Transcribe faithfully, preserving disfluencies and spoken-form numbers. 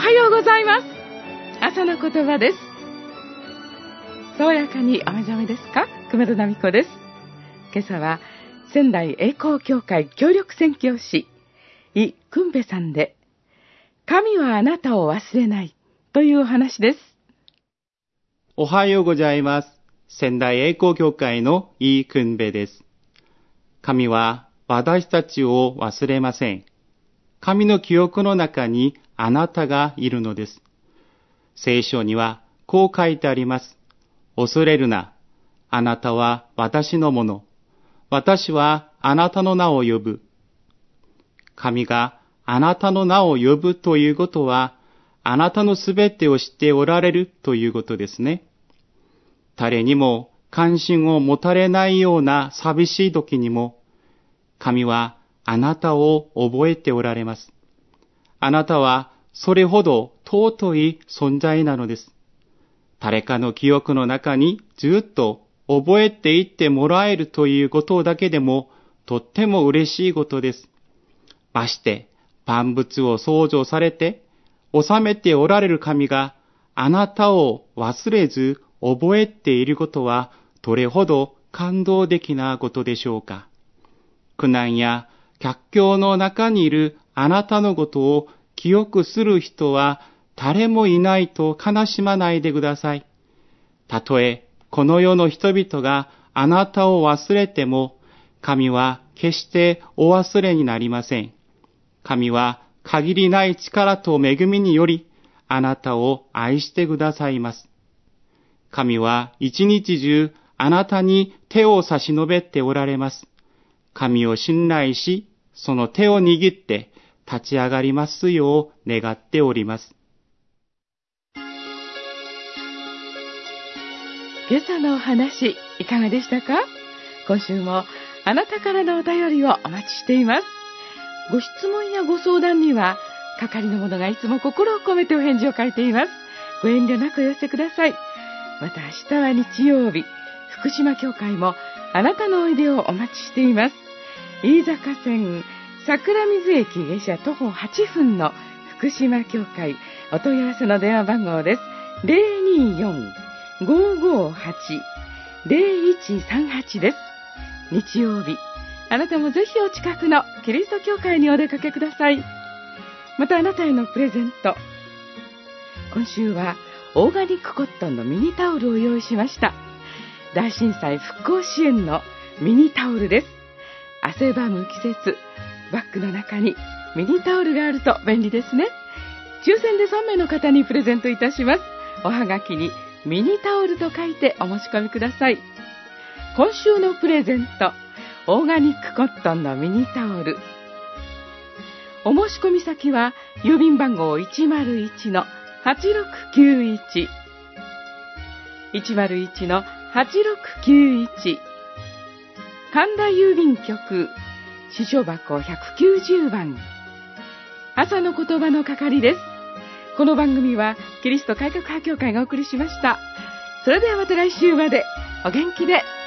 はようございます。朝の言葉です。爽やかにお目覚めですか？熊田奈美子です。今朝は仙台栄光協会協力宣教師イ・クンベさんで、神はあなたを忘れないというお話です。 おはようございます。仙台栄光協会のイ・クンベです。神は私たちを忘れません。神の記憶の中にあなたがいるのです。聖書にはこう書いてあります。恐れるな。あなたは私のもの。私はあなたの名を呼ぶ。神があなたの名を呼ぶということは、あなたのすべてを知っておられるということですね。誰にも関心を持たれないような寂しい時にも、神はあなたを覚えておられます。あなたはそれほど尊い存在なのです。誰かの記憶の中にずっと覚えていってもらえるということだけでもとっても嬉しいことです。まして万物を創造されて治めておられる神があなたを忘れず覚えていることはどれほど感動的なことでしょうか。苦難や逆境の中にいるあなたのことを記憶する人は誰もいないと悲しまないでください。たとえこの世の人々があなたを忘れても、神は決してお忘れになりません。神は限りない力と恵みによりあなたを愛してくださいます。神は一日中あなたに手を差し伸べておられます。神を信頼し、その手を握って立ち上がりますよう願っております。 今朝のお話いかがでしたか？今週もあなたからのお便りをお待ちしています。ご質問やご相談には係の者がいつも心を込めてお返事を書いています。ご遠慮なくお寄せください。また明日は日曜日、福島教会もあなたのおいでをお待ちしています。飯坂線桜水駅下車徒歩はちふんの福島教会、お問い合わせの電話番号です。 ゼロにーよん ごーごーはち ゼロいちさんはち です。日曜日、あなたもぜひお近くのキリスト教会にお出かけください。またあなたへのプレゼント、今週はオーガニックコットンのミニタオルを用意しました。大震災復興支援のミニタオルです。汗ばむ季節、バッグの中にミニタオルがあると便利ですね。抽選でさんめいの方にプレゼントいたします。おはがきにミニタオルと書いてお申し込みください。今週のプレゼント、オーガニックコットンのミニタオル。お申し込み先は郵便番号 いちまるいちのはちろくきゅういち いちまるいちのはちろくきゅういち、神田郵便局支所箱ひゃくきゅうじゅうばん、朝の言葉の係です。この番組はキリスト改革派教会がお送りしました。それではまた来週までお元気で。